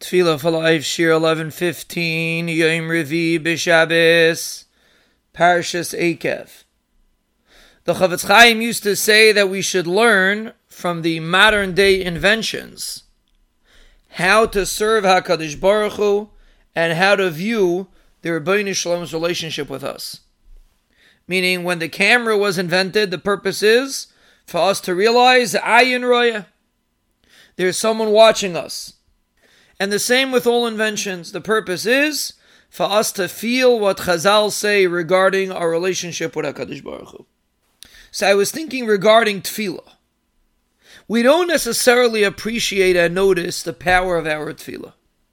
Tefillah for Life, Shir 1115, Yom Revi B'Shabbos, Parshas Eikev. The Chofetz Chaim used to say that we should learn from the modern day inventions how to serve HaKadosh Baruch Hu and how to view the Rebbeinu Shalom's relationship with us. Meaning, when the camera was invented, the purpose is for us to realize Ayin Roya. There's someone watching us. And the same with all inventions. The purpose is for us to feel what Chazal say regarding our relationship with HaKadosh Baruch Hu. So I was thinking regarding Tefillah. We don't necessarily appreciate and notice the power of our Tefillah.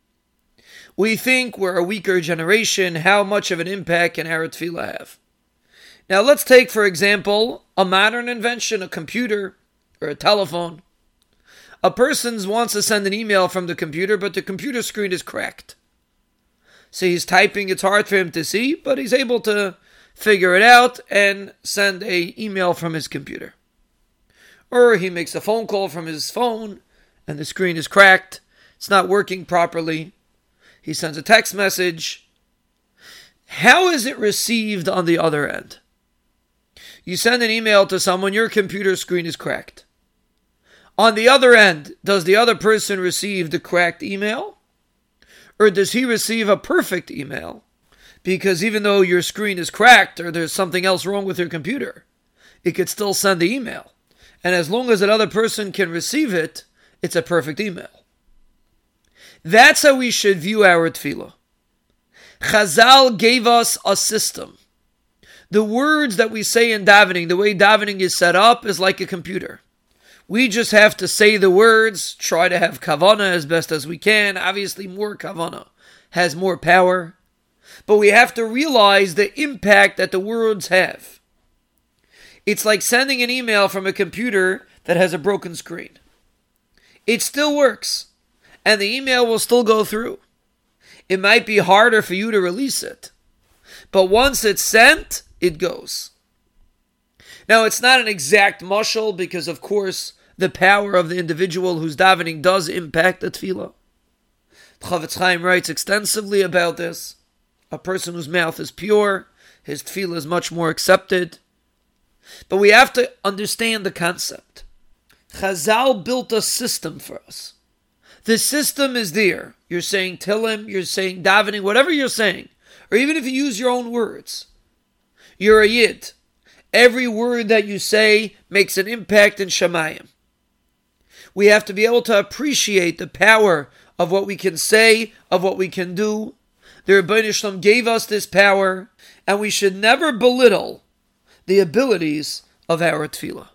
We think we're a weaker generation. How much of an impact can our Tefillah have? Now let's take, for example, a modern invention, a computer or a telephone. A person wants to send an email from the computer, but the computer screen is cracked. So he's typing, it's hard for him to see, but he's able to figure it out and send an email from his computer. Or he makes a phone call from his phone, and the screen is cracked, it's not working properly. He sends a text message. How is it received on the other end? You send an email to someone, your computer screen is cracked. On the other end, does the other person receive the cracked email? Or does he receive a perfect email? Because even though your screen is cracked or there's something else wrong with your computer, it could still send the email. And as long as that other person can receive it, it's a perfect email. That's how we should view our tefillah. Chazal gave us a system. The words that we say in davening, the way davening is set up, is like a computer. We just have to say the words, try to have kavanah as best as we can. Obviously, more kavanah has more power. But we have to realize the impact that the words have. It's like sending an email from a computer that has a broken screen. It still works, and the email will still go through. It might be harder for you to release it, but once it's sent, it goes. Now, it's not an exact mashal because, of course, the power of the individual who's davening does impact the tefillah. The Chofetz Chaim writes extensively about this. A person whose mouth is pure, his tefillah is much more accepted. But we have to understand the concept. Chazal built a system for us. The system is there. You're saying Tillim, you're saying davening, whatever you're saying, or even if you use your own words. You're a Yid. Every word that you say makes an impact in Shemayim. We have to be able to appreciate the power of what we can say, of what we can do. The Rebbeinu Shalom gave us this power, and we should never belittle the abilities of our tefillah.